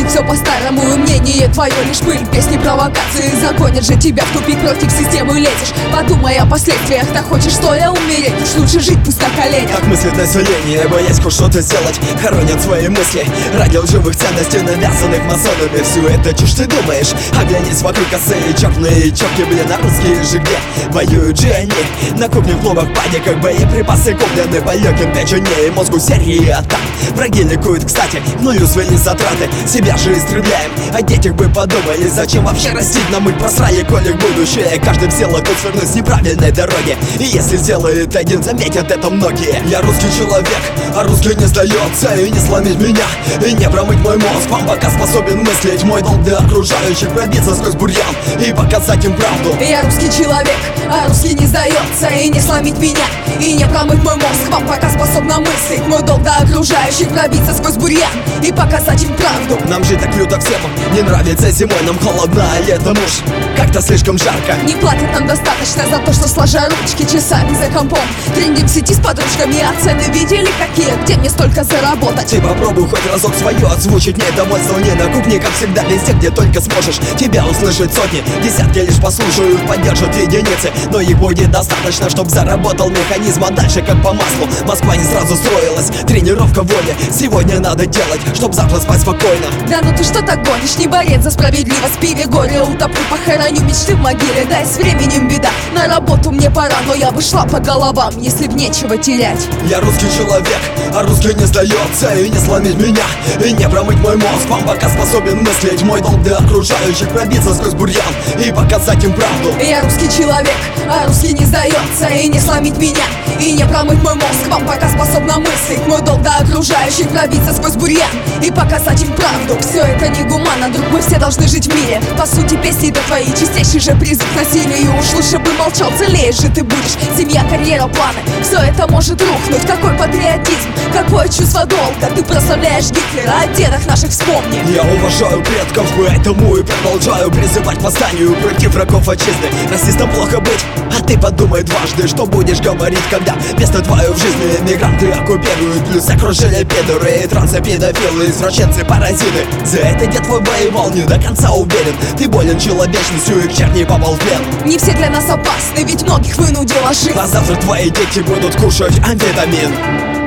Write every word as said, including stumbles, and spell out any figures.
все по-старому, и мнение твое лишь пыль. Песни провокации загонят же тебя в тупик, против системы лезешь. Подумай о последствиях, так хочешь стоя умереть, уж лучше жить пусть на коленях. Так мыслит население, боясь хоть что-то сделать, хоронят свои мысли ради лживых ценностей, навязанных масонами. Все это чушь ты думаешь, оглянись вокруг, косые черные чёрки, блин, а русские же где? Воюют же они на кухне в клубах, паниках, боеприпасы куплены по легким печеней, мозгу серии атак. Враги ликуют, кстати, в нулю свели затраты, себя же истребляем. О детях бы подумали, зачем вообще растить нам, мы просрали колик будущее. Каждый в силах тут свернуть с неправильной дороги, и если сделает один, заметят это многие. Я русский человек, а русский не сдается, и не сломить меня, и не промыть мой мозг. Вам пока способен мыслить, мой долг для окружающих пробиться сквозь бурьян и показать им правду. Я русский человек, а русский не сдается, и не сломить меня, и не промыть мой мозг. Вам пока способна мыслить, мой долг до окружающих пробиться сквозь бурьян и показать им правду. Нам жить так люто всем, не нравится зимой, нам холодно, а летом уж как-то слишком жарко. Не платят нам достаточно за то, что сложа ручки часами за компом трендим в сети с подружками, а цены видели какие, где мне столько заработать. Ты попробуй хоть разок свое озвучить, недовольство не на кухне, как всегда, везде, где только сможешь. Тебя услышать сотни, десятки лишь послушают, поддержат единицы, но их будет достаточно, чтоб заработал механизм, а дальше как по маслу. Москва не сразу строилась, тренировка воли сегодня надо делать, чтоб завтра спать спокойно. Да ну ты что так гонишь, не борец за справедливость, пиве горе утоплю, похороню мечты в могиле. Да и с временем беда, на работу мне пора, но я бы шла по головам, если б нечего терять. Я русский человек, а русский не сдается, и не сломить меня, и не промыть мой мозг. Вам пока способен мыслить, мой долг для окружающих пробиться сквозь бурьян и показать им правду. Я русский человек, а русский не сдается, и не сломить меня, и не промыть мой мозг. Вам пока способна мыслить, мой долг до окружающих пробиться сквозь бурьян и показать им правду. Все это не гуманно, друг, мы все должны жить в мире. По сути, песни это твои, чистейший же призыв к насилию. Уж лучше бы молчал, целее же ты будешь. Семья, карьера, планы, все это может рухнуть. Какой патриотизм, какое чувство долга. Ты прославляешь Гитлера, о дедах наших вспомни. Я уважаю предков, поэтому и продолжаю призывать к восстанию против врагов отчизны. Расистам плохо быть, а ты подумай дважды, что будешь говорить, когда место твое в жизни мигранты оккупируют. Плюс окружили пидоры, трансы, педофилы, извращенцы, паразиты. За это дед твой воевал, не до конца уверен. Ты болен человечностью и к черни попал в плен. Не все для нас опасны, ведь многих вынудила жизнь. А завтра твои дети будут кушать амфетамин.